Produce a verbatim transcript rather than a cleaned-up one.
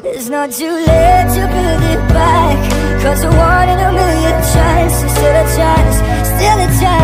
It's not too late to build it back, 'cause a one in a million chance, still a chance, still a chance.